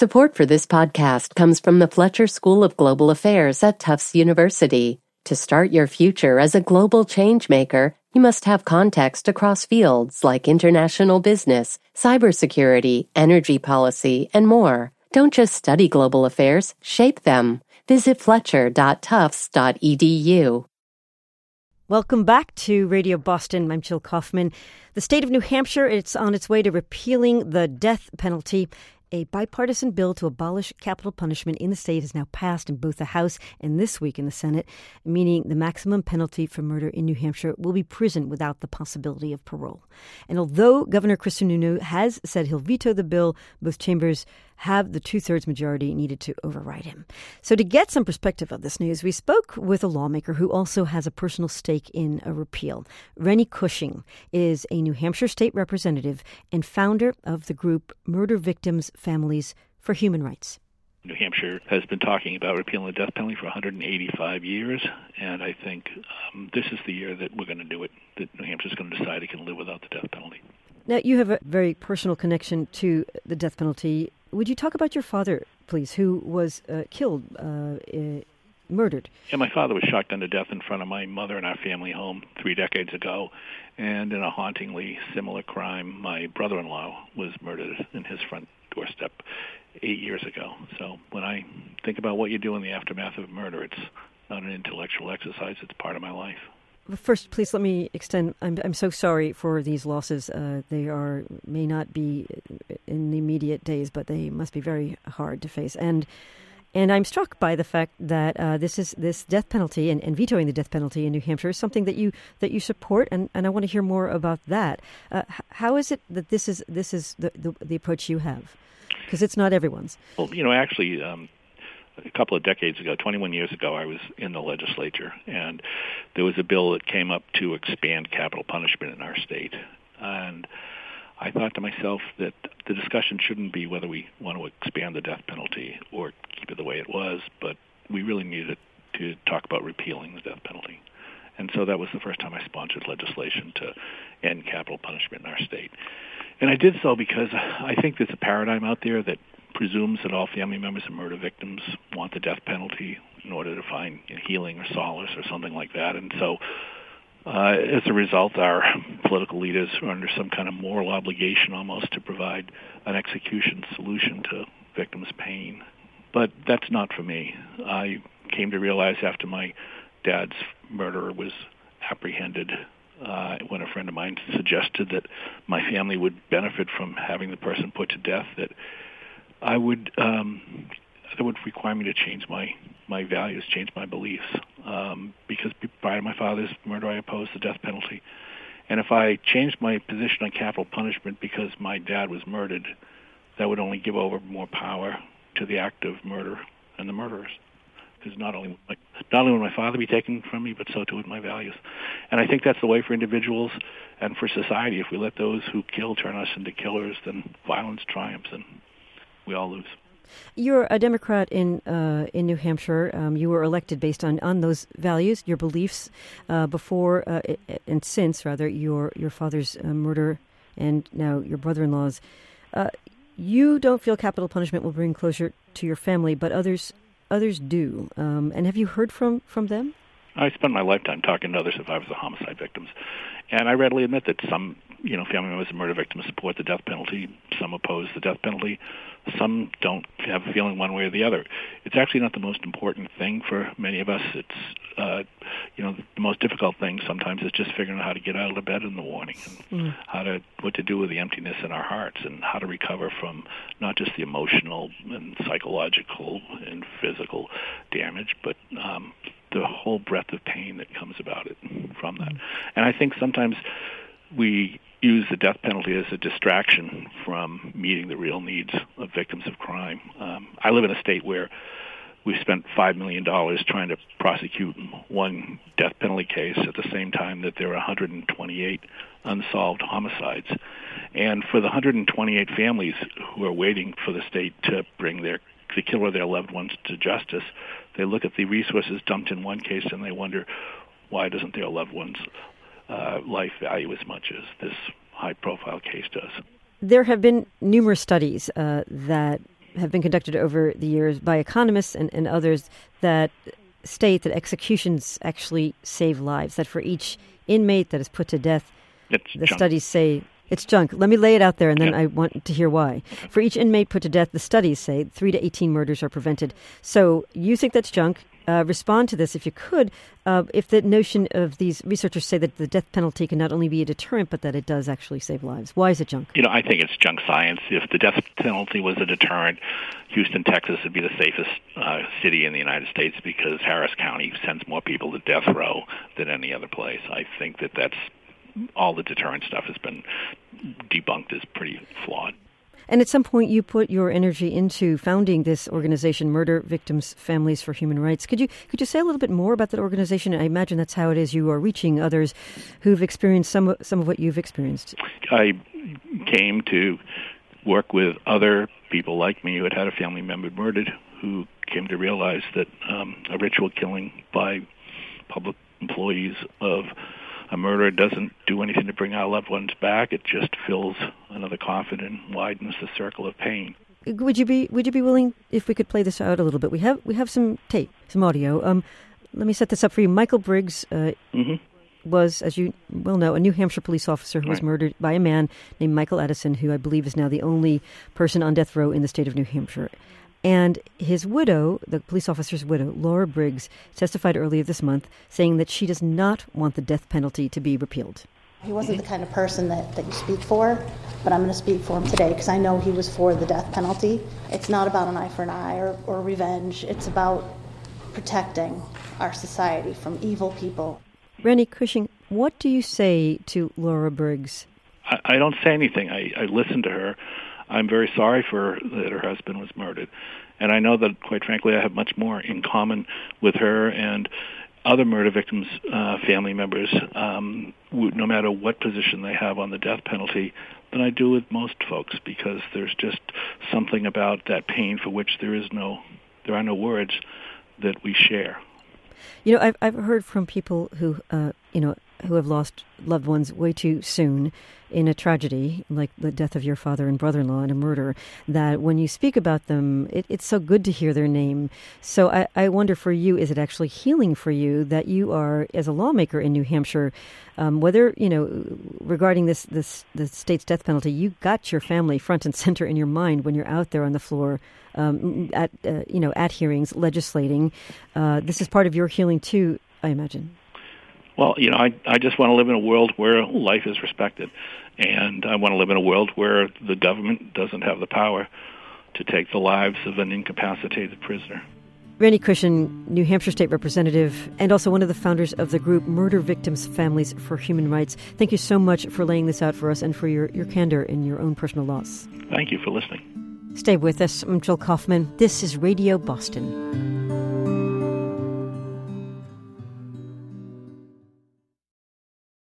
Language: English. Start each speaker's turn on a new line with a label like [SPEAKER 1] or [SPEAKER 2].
[SPEAKER 1] Support for this podcast comes from the Fletcher School of Global Affairs at Tufts University. To start your future as a global changemaker, you must have context across fields like international business, cybersecurity, energy policy, and more. Don't just study global affairs, shape them. Visit fletcher.tufts.edu.
[SPEAKER 2] Welcome back to Radio Boston. I'm Jill Kaufman. The state of New Hampshire, it's on its way to repealing the death penalty. A bipartisan bill to abolish capital punishment in the state has now passed in both the House and this week in the Senate, meaning the maximum penalty for murder in New Hampshire will be prison without the possibility of parole. And although Governor Chris Sununu has said he'll veto the bill, both chambers have the two-thirds majority needed to override him. So to get some perspective of this news, we spoke with a lawmaker who also has a personal stake in a repeal. Rennie Cushing is a New Hampshire state representative and founder of the group Murder Victims Families for Human Rights.
[SPEAKER 3] New Hampshire has been talking about repealing the death penalty for 185 years, and I think this is the year that we're going to do it, that New Hampshire's going to decide it can live without the death penalty.
[SPEAKER 2] Now, you have a very personal connection to the death penalty. Would you talk about your father, please, who was killed, murdered?
[SPEAKER 3] Yeah, my father was shot to death in front of my mother in our family home 3 decades ago, and in a hauntingly similar crime, my brother-in-law was murdered in his front doorstep 8 years ago. So when I think about what you do in the aftermath of murder, it's not an intellectual exercise, it's part of my life.
[SPEAKER 2] First, please let me extend, I'm so sorry for these losses. They may not be in the immediate days, but they must be very hard to face. And I'm struck by the fact that this death penalty and vetoing the death penalty in New Hampshire is something that you support, and I want to hear more about that. How is it that this is the approach you have? Because it's not everyone's. Well,
[SPEAKER 3] actually, a couple of decades ago, 21 years ago, I was in the legislature, and there was a bill that came up to expand capital punishment in our state. And I thought to myself that the discussion shouldn't be whether we want to expand the death penalty or keep it the way it was, but we really needed to talk about repealing the death penalty. And so that was the first time I sponsored legislation to end capital punishment in our state. And I did so because I think there's a paradigm out there that presumes that all family members of murder victims want the death penalty in order to find healing or solace or something like that. And so as a result, our political leaders are under some kind of moral obligation almost to provide an execution solution to victims' pain. But that's not for me. I came to realize after my dad's murderer was apprehended when a friend of mine suggested that my family would benefit from having the person put to death, that that would require me to change my values, change my beliefs, because prior to my father's murder, I opposed the death penalty. And if I changed my position on capital punishment because my dad was murdered, that would only give over more power to the act of murder and the murderers. Because not only would my father be taken from me, but so too would my values. And I think that's the way for individuals and for society. If we let those who kill turn us into killers, then violence triumphs and we all lose.
[SPEAKER 2] You're a Democrat in New Hampshire. You were elected based on those values, your beliefs, before and since, rather, your father's murder and now your brother-in-law's. You don't feel capital punishment will bring closure to your family, but others do. And have you heard from them?
[SPEAKER 3] I spent my lifetime talking to other survivors of homicide victims, and I readily admit that some, family members of murder victims support the death penalty. Some oppose the death penalty. Some don't have a feeling one way or the other. It's actually not the most important thing for many of us. It's, the most difficult thing sometimes is just figuring out how to get out of bed in the morning and what to do with the emptiness in our hearts and how to recover from not just the emotional and psychological and physical damage, but the whole breadth of pain that comes about it from that. And I think sometimes we use the death penalty as a distraction from meeting the real needs of victims of crime. I live in a state where we spent $5 million trying to prosecute one death penalty case at the same time that there are 128 unsolved homicides. And for the 128 families who are waiting for the state to bring the killer of their loved ones to justice, they look at the resources dumped in one case and they wonder, why doesn't their loved one's life value as much as this high-profile case does?
[SPEAKER 2] There have been numerous studies that have been conducted over the years by economists and others that state that executions actually save lives, that for each inmate that is put to death, the studies say it's junk. Let me lay it out there, and then I want to hear why. Okay. For each inmate put to death, the studies say 3 to 18 murders are prevented. So you think that's junk. Respond to this, if you could, if the notion of these researchers say that the death penalty can not only be a deterrent, but that it does actually save lives. Why is it junk?
[SPEAKER 3] I think it's junk science. If the death penalty was a deterrent, Houston, Texas would be the safest city in the United States because Harris County sends more people to death row than any other place. I think that's all the deterrent stuff has been debunked as pretty flawed.
[SPEAKER 2] And at some point, you put your energy into founding this organization, Murder Victims Families for Human Rights. Could you say a little bit more about that organization? I imagine that's how it is you are reaching others who've experienced some of what you've experienced.
[SPEAKER 3] I came to work with other people like me who had a family member murdered, who came to realize that a ritual killing by public employees of a murder doesn't do anything to bring our loved ones back. It just fills another coffin and widens the circle of pain.
[SPEAKER 2] Would you be willing, if we could play this out a little bit? We have some tape, some audio. Let me set this up for you. Michael Briggs was, as you well know, a New Hampshire police officer who was murdered by a man named Michael Edison, who I believe is now the only person on death row in the state of New Hampshire. And his widow, the police officer's widow, Laura Briggs, testified earlier this month saying that she does not want the death penalty to be repealed.
[SPEAKER 4] He wasn't the kind of person that you speak for, but I'm going to speak for him today because I know he was for the death penalty. It's not about an eye for an eye or revenge. It's about protecting our society from evil people.
[SPEAKER 2] Rennie Cushing, what do you say to Laura Briggs?
[SPEAKER 3] I don't say anything. I listen to her. I'm very sorry that her husband was murdered. And I know that, quite frankly, I have much more in common with her and other murder victims' family members, no matter what position they have on the death penalty, than I do with most folks, because there's just something about that pain for which there are no words that we share.
[SPEAKER 2] I've heard from people who have lost loved ones way too soon in a tragedy, like the death of your father and brother-in-law in a murder, that when you speak about them, it's so good to hear their name. So I wonder for you, is it actually healing for you that you are, as a lawmaker in New Hampshire, whether, regarding the state's death penalty, you got your family front and center in your mind when you're out there on the floor at hearings, legislating. This is part of your healing too, I imagine.
[SPEAKER 3] Well, I just want to live in a world where life is respected, and I want to live in a world where the government doesn't have the power to take the lives of an incapacitated prisoner.
[SPEAKER 2] Rennie Cushing, New Hampshire State Representative, and also one of the founders of the group Murder Victims Families for Human Rights. Thank you so much for laying this out for us and for your candor in your own personal loss.
[SPEAKER 3] Thank you for listening.
[SPEAKER 2] Stay with us. I'm Jill Kaufman. This is Radio Boston.